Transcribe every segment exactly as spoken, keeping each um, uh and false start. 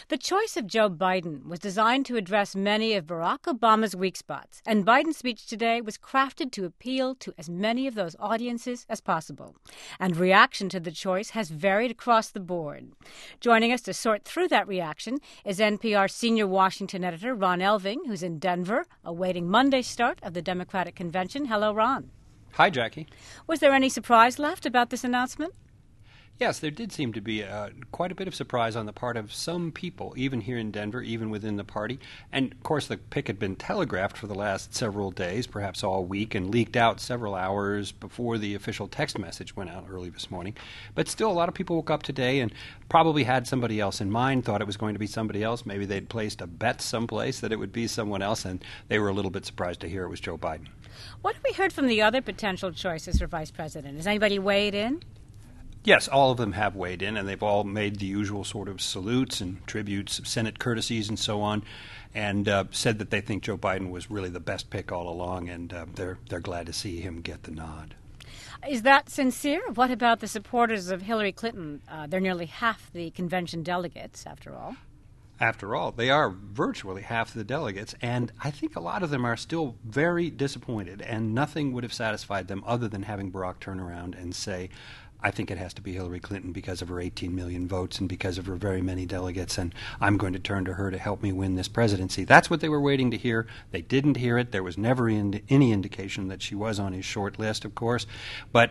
The choice of Joe Biden was designed to address many of Barack Obama's weak spots, and Biden's speech today was crafted to appeal to as many of those audiences as possible. And reaction to the choice has varied across the board. Joining us to sort through that reaction is N P R senior Washington editor Ron Elving, who's in Denver, awaiting Monday's start of the Democratic Convention. Hello, Ron. Hi, Jackie. Was there any surprise left about this announcement? Yes, there did seem to be uh, quite a bit of surprise on the part of some people, even here in Denver, even within the party. And, of course, the pick had been telegraphed for the last several days, perhaps all week, and leaked out several hours before the official text message went out early this morning. But still, a lot of people woke up today and probably had somebody else in mind, thought it was going to be somebody else. Maybe they'd placed a bet someplace that it would be someone else, and they were a little bit surprised to hear it was Joe Biden. What have we heard from the other potential choices for vice president? Has anybody weighed in? Yes, all of them have weighed in, and they've all made the usual sort of salutes and tributes, Senate courtesies and so on, and uh, said that they think Joe Biden was really the best pick all along, and uh, they're they're glad to see him get the nod. Is that sincere? What about the supporters of Hillary Clinton? Uh, they're nearly half the convention delegates, after all. After all, they are virtually half the delegates, and I think a lot of them are still very disappointed, and nothing would have satisfied them other than having Barack turn around and say, I think it has to be Hillary Clinton because of her eighteen million votes and because of her very many delegates, and I'm going to turn to her to help me win this presidency. That's what they were waiting to hear. They didn't hear it. There was never in, any indication that she was on his short list, of course. But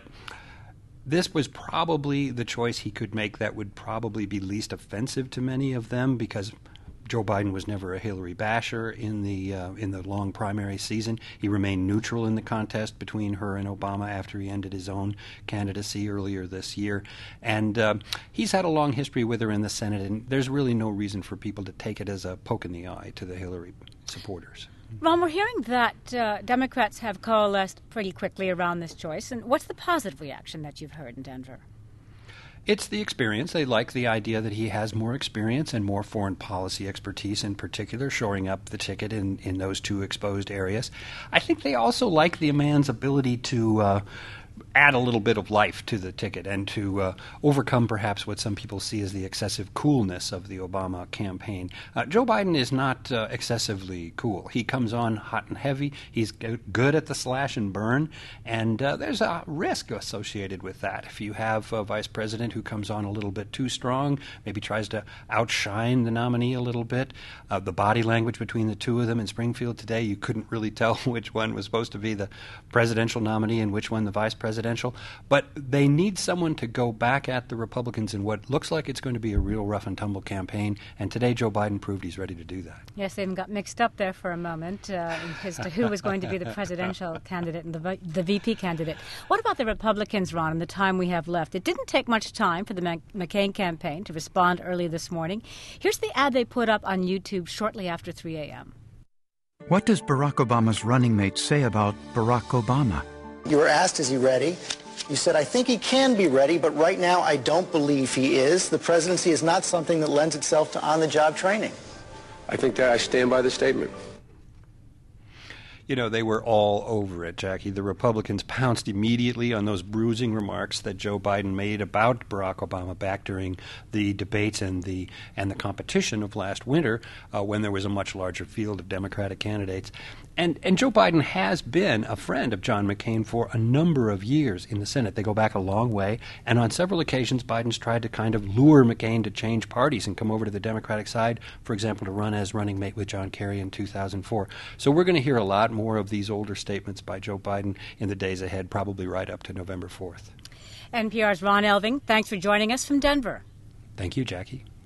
this was probably the choice he could make that would probably be least offensive to many of them, because Joe Biden was never a Hillary basher in the uh, in the long primary season. He remained neutral in the contest between her and Obama after he ended his own candidacy earlier this year. And uh, he's had a long history with her in the Senate, and there's really no reason for people to take it as a poke in the eye to the Hillary supporters. Ron, we're hearing that uh, Democrats have coalesced pretty quickly around this choice. And what's the positive reaction that you've heard in Denver? It's the experience. They like the idea that he has more experience and more foreign policy expertise, in particular, shoring up the ticket in, in those two exposed areas. I think they also like the man's ability to uh, add a little bit of life to the ticket and to uh, overcome perhaps what some people see as the excessive coolness of the Obama campaign. Uh, Joe Biden is not uh, excessively cool. He comes on hot and heavy. He's g- good at the slash and burn, and uh, there's a risk associated with that. If you have a vice president who comes on a little bit too strong, maybe tries to outshine the nominee a little bit, uh, the body language between the two of them in Springfield today, you couldn't really tell which one was supposed to be the presidential nominee and which one the vice president. Presidential, but they need someone to go back at the Republicans in what looks like it's going to be a real rough and tumble campaign, and today Joe Biden proved he's ready to do that. Yes, they even got mixed up there for a moment uh, as to who was going to be the presidential candidate and the, the V P candidate. What about the Republicans, Ron, in the time we have left? It didn't take much time for the McCain campaign to respond early this morning. Here's the ad they put up on YouTube shortly after three a.m. What does Barack Obama's running mate say about Barack Obama? You were asked, is he ready? You said, I think he can be ready, but right now I don't believe he is. The presidency is not something that lends itself to on-the-job training. I think that I stand by the statement. You know, they were all over it, Jackie. The Republicans pounced immediately on those bruising remarks that Joe Biden made about Barack Obama back during the debates and the and the competition of last winter, uh, when there was a much larger field of Democratic candidates. And and Joe Biden has been a friend of John McCain for a number of years in the Senate. They go back a long way, and on several occasions Biden's tried to kind of lure McCain to change parties and come over to the Democratic side, for example, to run as running mate with John Kerry in two thousand four. So we're going to hear a lot more of these older statements by Joe Biden in the days ahead, probably right up to November fourth. N P R's Ron Elving, thanks for joining us from Denver. Thank you, Jackie.